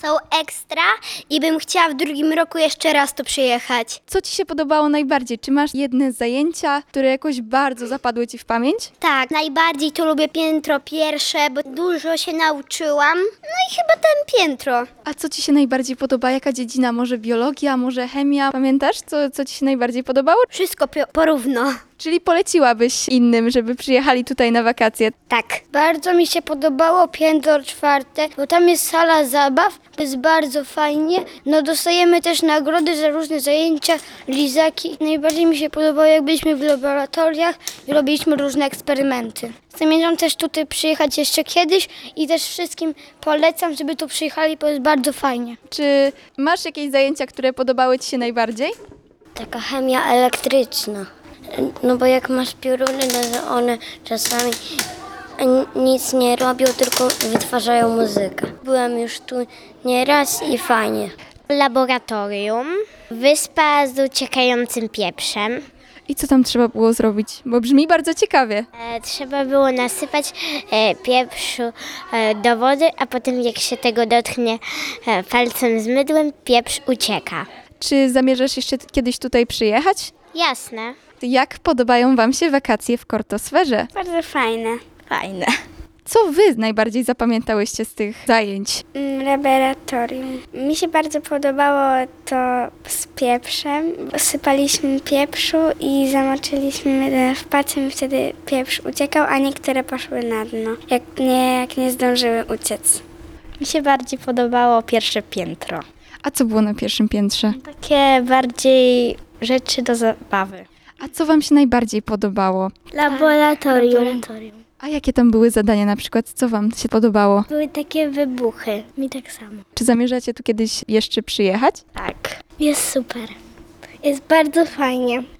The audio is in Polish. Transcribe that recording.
Są ekstra i bym chciała w drugim roku jeszcze raz tu przyjechać. Co Ci się podobało najbardziej? Czy masz jedne zajęcia, które jakoś bardzo zapadły Ci w pamięć? Tak, najbardziej tu lubię piętro pierwsze, bo dużo się nauczyłam. No i chyba ten piętro. A co Ci się najbardziej podoba? Jaka dziedzina? Może biologia, może chemia? Pamiętasz, co Ci się najbardziej podobało? Wszystko porówno. Czyli poleciłabyś innym, żeby przyjechali tutaj na wakacje? Tak. Bardzo mi się podobało piętro czwarte, bo tam jest sala zabaw, to jest bardzo fajnie. No dostajemy też nagrody za różne zajęcia, lizaki. Najbardziej mi się podobało, jak byliśmy w laboratoriach i robiliśmy różne eksperymenty. Zamierzam też tutaj przyjechać jeszcze kiedyś i też wszystkim polecam, żeby tu przyjechali, bo jest bardzo fajnie. Czy masz jakieś zajęcia, które podobały Ci się najbardziej? Taka chemia elektryczna. No bo jak masz pioruny, no to one czasami nic nie robią, tylko wytwarzają muzykę. Byłem już tu nieraz i fajnie. Laboratorium, wyspa z uciekającym pieprzem. I co tam trzeba było zrobić? Bo brzmi bardzo ciekawie. Trzeba było nasypać pieprzu do wody, a potem jak się tego dotknie palcem z mydłem, pieprz ucieka. Czy zamierzasz jeszcze kiedyś tutaj przyjechać? Jasne. Jak podobają Wam się wakacje w Kortosferze? Bardzo fajne. Fajne. Co Wy najbardziej zapamiętałyście z tych zajęć? Laboratorium. Mi się bardzo podobało to z pieprzem. Sypaliśmy pieprzu i zamoczyliśmy w pacem i wtedy pieprz uciekał, a niektóre poszły na dno, jak nie zdążyły uciec. Mi się bardziej podobało pierwsze piętro. A co było na pierwszym piętrze? Takie bardziej rzeczy do zabawy. A co Wam się najbardziej podobało? Laboratorium. A jakie tam były zadania na przykład? Co Wam się podobało? Były takie wybuchy. Mi tak samo. Czy zamierzacie tu kiedyś jeszcze przyjechać? Tak. Jest super. Jest bardzo fajnie.